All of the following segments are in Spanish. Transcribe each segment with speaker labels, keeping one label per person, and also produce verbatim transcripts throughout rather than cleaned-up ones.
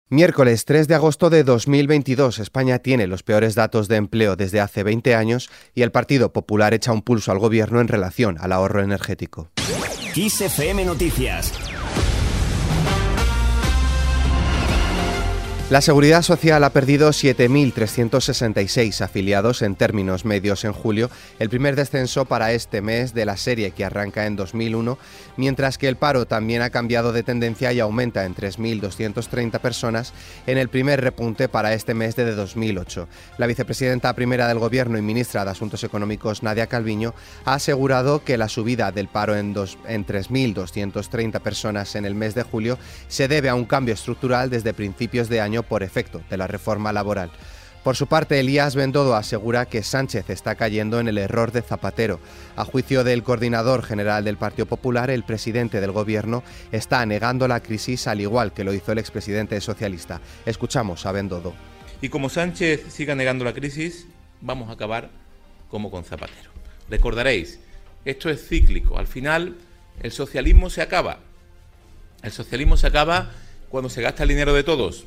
Speaker 1: Miércoles tres de agosto de dos mil veintidós, España tiene los peores datos de empleo desde hace veinte años y el Partido Popular echa un pulso al gobierno en relación al ahorro energético.
Speaker 2: Kiss F M Noticias.
Speaker 1: La Seguridad Social ha perdido siete mil trescientos sesenta y seis afiliados en términos medios en julio, el primer descenso para este mes de la serie que arranca en dos mil uno, mientras que el paro también ha cambiado de tendencia y aumenta en tres mil doscientas treinta personas en el primer repunte para este mes de dos mil ocho. La vicepresidenta primera del Gobierno y ministra de Asuntos Económicos, Nadia Calviño, ha asegurado que la subida del paro en, dos, en tres mil doscientas treinta personas en el mes de julio se debe a un cambio estructural desde principios de año por efecto de la reforma laboral. Por su parte, Elías Bendodo asegura que Sánchez está cayendo en el error de Zapatero. A juicio del coordinador general del Partido Popular, el presidente del Gobierno está negando la crisis al igual que lo hizo el expresidente socialista. Escuchamos a Bendodo.
Speaker 3: Y como Sánchez siga negando la crisis, vamos a acabar como con Zapatero. Recordaréis, esto es cíclico. Al final, el socialismo se acaba. El socialismo se acaba cuando se gasta el dinero de todos.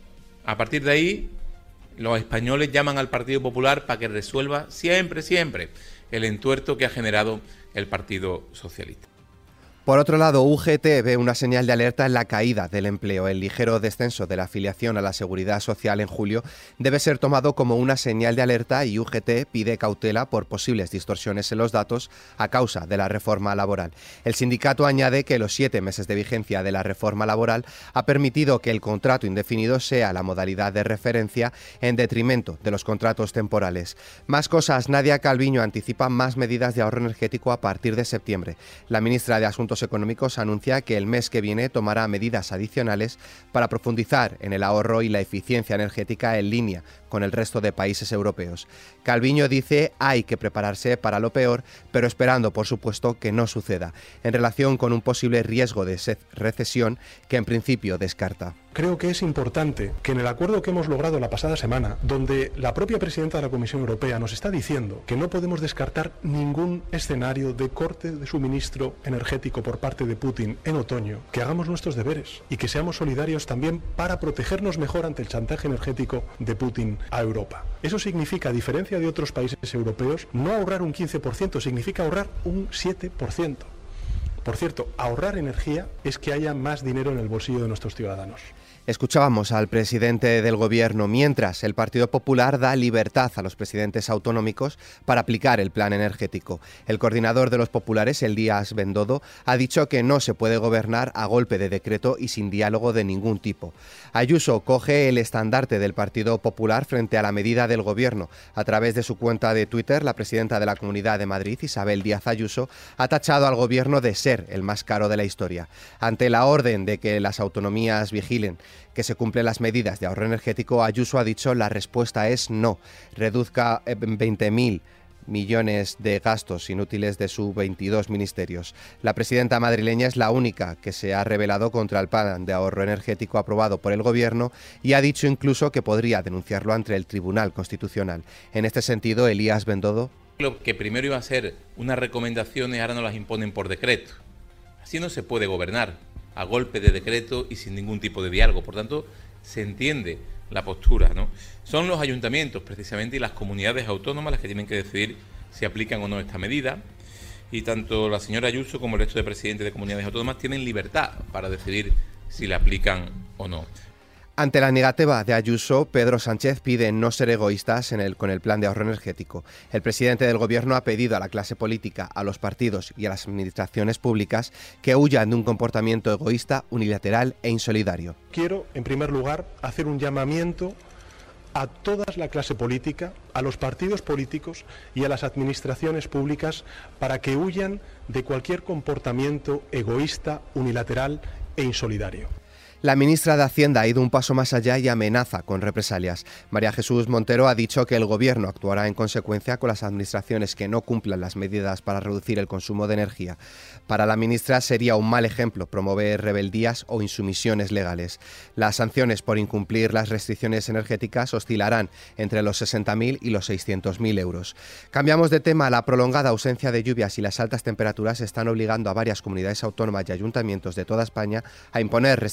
Speaker 3: A partir de ahí, los españoles llaman al Partido Popular para que resuelva siempre, siempre el entuerto que ha generado el Partido Socialista.
Speaker 1: Por otro lado, U G T ve una señal de alerta en la caída del empleo. El ligero descenso de la afiliación a la Seguridad Social en julio debe ser tomado como una señal de alerta y U G T pide cautela por posibles distorsiones en los datos a causa de la reforma laboral. El sindicato añade que los siete meses de vigencia de la reforma laboral ha permitido que el contrato indefinido sea la modalidad de referencia en detrimento de los contratos temporales. Más cosas, Nadia Calviño anticipa más medidas de ahorro energético a partir de septiembre. La ministra de Asuntos Económicos anuncia que el mes que viene tomará medidas adicionales para profundizar en el ahorro y la eficiencia energética en línea con el resto de países europeos. Calviño dice hay que prepararse para lo peor, pero esperando, por supuesto, que no suceda, en relación con un posible riesgo de recesión que en principio descarta.
Speaker 4: Creo que es importante que en el acuerdo que hemos logrado la pasada semana, donde la propia presidenta de la Comisión Europea nos está diciendo que no podemos descartar ningún escenario de corte de suministro energético por parte de Putin en otoño, que hagamos nuestros deberes y que seamos solidarios también para protegernos mejor ante el chantaje energético de Putin a Europa. Eso significa, a diferencia de otros países europeos, no ahorrar un quince por ciento, significa ahorrar un siete por ciento. Por cierto, ahorrar energía es que haya más dinero en el bolsillo de nuestros ciudadanos.
Speaker 1: Escuchábamos al presidente del Gobierno, mientras el Partido Popular da libertad a los presidentes autonómicos para aplicar el plan energético. El coordinador de los populares, Elías Bendodo, ha dicho que no se puede gobernar a golpe de decreto y sin diálogo de ningún tipo. Ayuso coge el estandarte del Partido Popular frente a la medida del Gobierno. A través de su cuenta de Twitter, la presidenta de la Comunidad de Madrid, Isabel Díaz Ayuso, ha tachado al Gobierno de ser el más caro de la historia. Ante la orden de que las autonomías vigilen que se cumplen las medidas de ahorro energético, Ayuso ha dicho la respuesta es no. Reduzca veinte mil millones de gastos inútiles de sus veintidós ministerios. La presidenta madrileña es la única que se ha rebelado contra el plan de ahorro energético aprobado por el Gobierno y ha dicho incluso que podría denunciarlo ante el Tribunal Constitucional. En este sentido, Elías Bendodo.
Speaker 3: Lo que primero iba a ser unas recomendaciones ahora nos las imponen por decreto. Así no se puede gobernar, a golpe de decreto y sin ningún tipo de diálogo. Por tanto, se entiende la postura, ¿no? Son los ayuntamientos precisamente y las comunidades autónomas las que tienen que decidir si aplican o no esta medida, y tanto la señora Ayuso como el resto de presidentes de comunidades autónomas tienen libertad para decidir si la aplican o no.
Speaker 1: Ante la negativa de Ayuso, Pedro Sánchez pide no ser egoístas en el, con el plan de ahorro energético. El presidente del Gobierno ha pedido a la clase política, a los partidos y a las administraciones públicas que huyan de un comportamiento egoísta, unilateral e insolidario.
Speaker 4: Quiero, en primer lugar, hacer un llamamiento a toda la clase política, a los partidos políticos y a las administraciones públicas para que huyan de cualquier comportamiento egoísta, unilateral e insolidario.
Speaker 1: La ministra de Hacienda ha ido un paso más allá y amenaza con represalias. María Jesús Montero ha dicho que el Gobierno actuará en consecuencia con las administraciones que no cumplan las medidas para reducir el consumo de energía. Para la ministra sería un mal ejemplo promover rebeldías o insumisiones legales. Las sanciones por incumplir las restricciones energéticas oscilarán entre los sesenta mil y los seiscientos mil euros. Cambiamos de tema. La prolongada ausencia de lluvias y las altas temperaturas están obligando a varias comunidades autónomas y ayuntamientos de toda España a imponer restricciones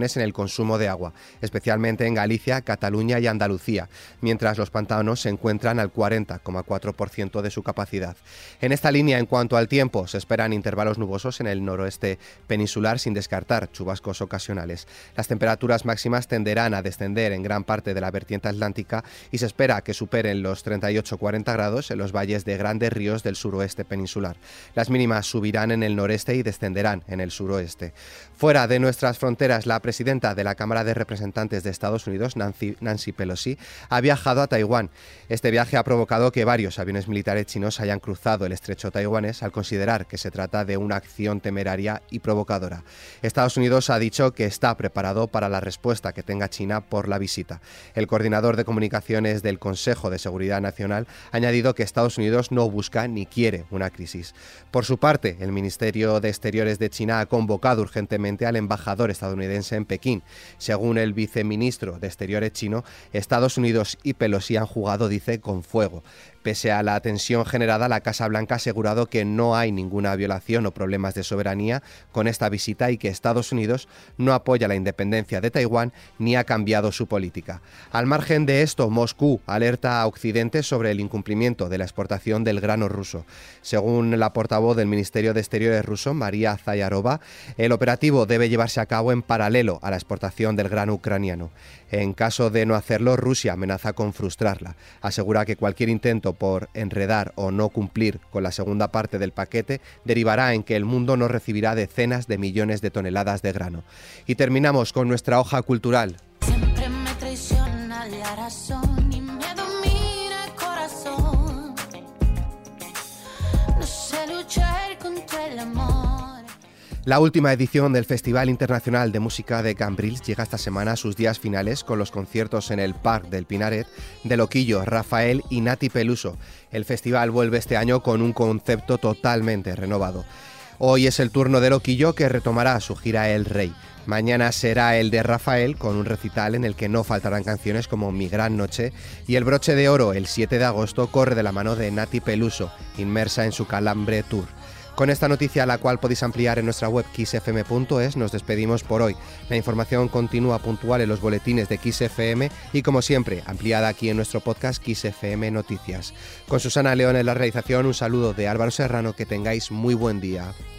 Speaker 1: restricciones en el consumo de agua, especialmente en Galicia, Cataluña y Andalucía, mientras los pantanos se encuentran al cuarenta coma cuatro por ciento de su capacidad. En esta línea, en cuanto al tiempo, se esperan intervalos nubosos en el noroeste peninsular sin descartar chubascos ocasionales. Las temperaturas máximas tenderán a descender en gran parte de la vertiente atlántica y se espera que superen los treinta y ocho a cuarenta grados en los valles de grandes ríos del suroeste peninsular. Las mínimas subirán en el noreste y descenderán en el suroeste. Fuera de nuestras fronteras, la presidenta de la Cámara de Representantes de Estados Unidos, Nancy, Nancy Pelosi, ha viajado a Taiwán. Este viaje ha provocado que varios aviones militares chinos hayan cruzado el estrecho taiwanés al considerar que se trata de una acción temeraria y provocadora. Estados Unidos ha dicho que está preparado para la respuesta que tenga China por la visita. El coordinador de comunicaciones del Consejo de Seguridad Nacional ha añadido que Estados Unidos no busca ni quiere una crisis. Por su parte, el Ministerio de Exteriores de China ha convocado urgentemente al embajador estadounidense en Pekín. Según el viceministro de Exteriores chino, Estados Unidos y Pelosi han jugado, dice, con fuego. Pese a la tensión generada, la Casa Blanca ha asegurado que no hay ninguna violación o problemas de soberanía con esta visita y que Estados Unidos no apoya la independencia de Taiwán ni ha cambiado su política. Al margen de esto, Moscú alerta a Occidente sobre el incumplimiento de la exportación del grano ruso. Según la portavoz del Ministerio de Exteriores ruso, María Zayarova, el operativo debe llevarse a cabo en paralelo a la exportación del grano ucraniano. En caso de no hacerlo, Rusia amenaza con frustrarla. Asegura que cualquier intento por enredar o no cumplir con la segunda parte del paquete derivará en que el mundo no recibirá decenas de millones de toneladas de grano. Y terminamos con nuestra hoja cultural.
Speaker 5: Siempre me traiciona la razón y me domina el corazón. No sé luchar contra el amor.
Speaker 1: La última edición del Festival Internacional de Música de Cambrils llega esta semana a sus días finales con los conciertos en el Parc del Pinaret de Loquillo, Rafael y Nati Peluso. El festival vuelve este año con un concepto totalmente renovado. Hoy es el turno de Loquillo, que retomará su gira El Rey. Mañana será el de Rafael, con un recital en el que no faltarán canciones como Mi Gran Noche, y el broche de oro el siete de agosto corre de la mano de Nati Peluso, inmersa en su Calambre Tour. Con esta noticia, la cual podéis ampliar en nuestra web kiss f m punto es, nos despedimos por hoy. La información continúa puntual en los boletines de Kiss F M y, como siempre, ampliada aquí en nuestro podcast Kiss F M Noticias. Con Susana León en la realización, un saludo de Álvaro Serrano, que tengáis muy buen día.